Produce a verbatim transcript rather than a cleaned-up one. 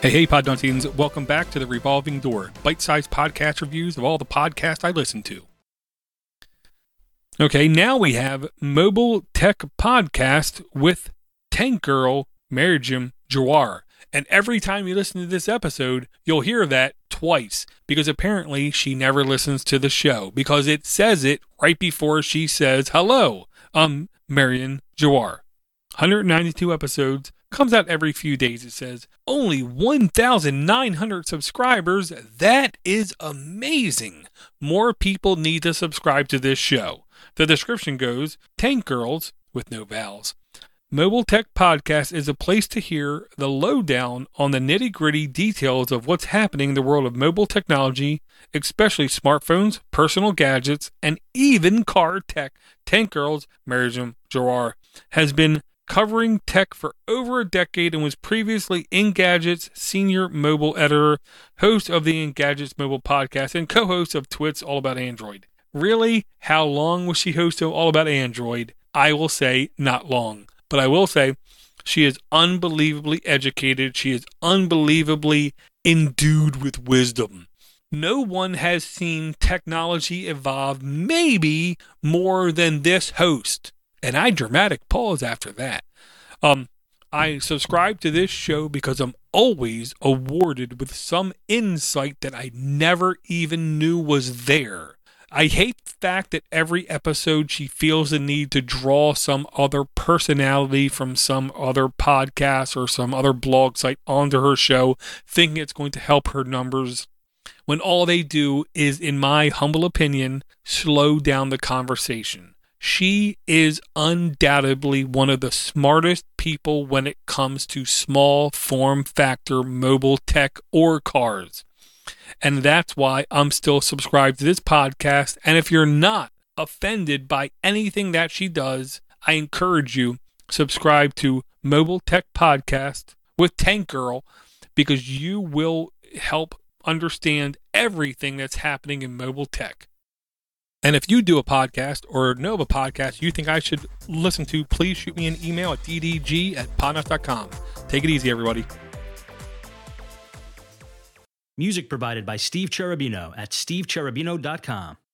Hey, hey, Podnuntians. Welcome back to the Revolving Door, bite-sized podcast reviews of all the podcasts I listen to. Okay, now we have Mobile Tech Podcast with Tank Girl Maryam Jawar. And every time you listen to this episode, you'll hear that twice, because apparently she never listens to the show, because it says it right before she says, hello, I'm Maryam Jawar. one hundred ninety-two episodes, comes out every few days. It says, only one thousand nine hundred subscribers. That is amazing. More people need to subscribe to this show. The description goes, Tank Girls, with no vowels. Mobile Tech Podcast is a place to hear the lowdown on the nitty-gritty details of what's happening in the world of mobile technology, especially smartphones, personal gadgets, and even car tech. Tank Girls, Maryam Jawar, has been covering tech for over a decade and was previously Engadget's senior mobile editor, host of the Engadget's mobile podcast, and co-host of Twit's All About Android. Really? How long was she host of All About Android? I will say not long. But I will say she is unbelievably educated. She is unbelievably endued with wisdom. No one has seen technology evolve maybe more than this host. And I dramatic pause after that. Um, I subscribe to this show because I'm always awarded with some insight that I never even knew was there. I hate the fact that every episode she feels the need to draw some other personality from some other podcast or some other blog site onto her show, thinking it's going to help her numbers, when all they do is, in my humble opinion, slow down the conversation. She is undoubtedly one of the smartest people when it comes to small form factor mobile tech or cars. And that's why I'm still subscribed to this podcast. And if you're not offended by anything that she does, I encourage you, subscribe to Mobile Tech Podcast with Tank Girl, because you will help understand everything that's happening in mobile tech. And if you do a podcast or know of a podcast you think I should listen to, please shoot me an email at d d g at podnuts dot com. Take it easy, everybody. Music provided by Steve Cherubino at steve cherubino dot com.